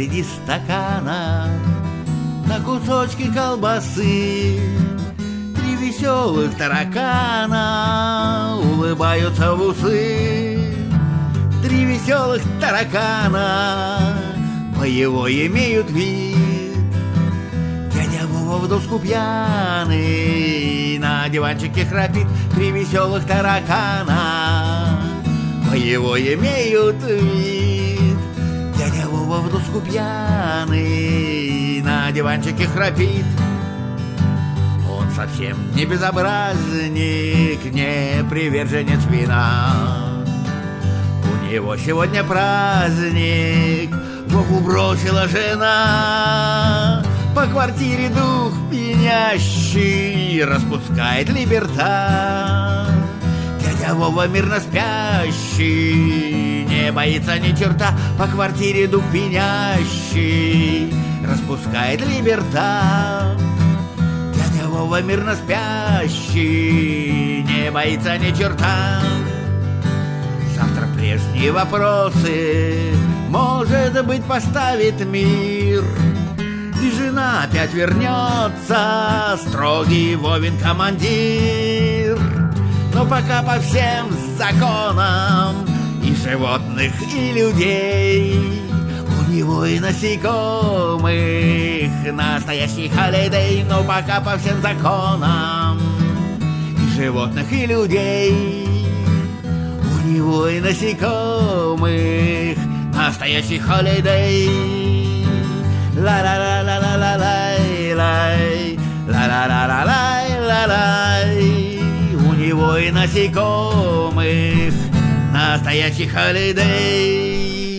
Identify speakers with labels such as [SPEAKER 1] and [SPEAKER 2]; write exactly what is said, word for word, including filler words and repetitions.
[SPEAKER 1] среди стаканов на кусочки колбасы три веселых таракана улыбаются в усы. Три веселых таракана боевой имеют вид. Дядя Вова в доску пьяный на диванчике храпит. Три веселых таракана боевой имеют вид. Дядя Вова в доску пьяный на диванчике храпит. Он совсем не безобразник, не приверженец вина. У него сегодня праздник, Вову бросила жена. По квартире дух пьянящий распускает либерта. Дядя Вова мирно спящий не боится ни черта. По квартире дух пьянящий распускает либерта. Дядя Вова мирно спящий не боится ни черта. Завтра прежние вопросы, может быть, поставит мир. И жена опять вернется, строгий Вовин командир. Но пока по всем законам и животных, и людей у него и насекомых настоящий холидей. Но пока по всем законам и животных, и людей у него и насекомых настоящий холидей. Ла-ла-ла-ла-ла-ла-лай, ла-ла-ла-ла-лай-ла-лай. У него и насекомых настоящий холидей.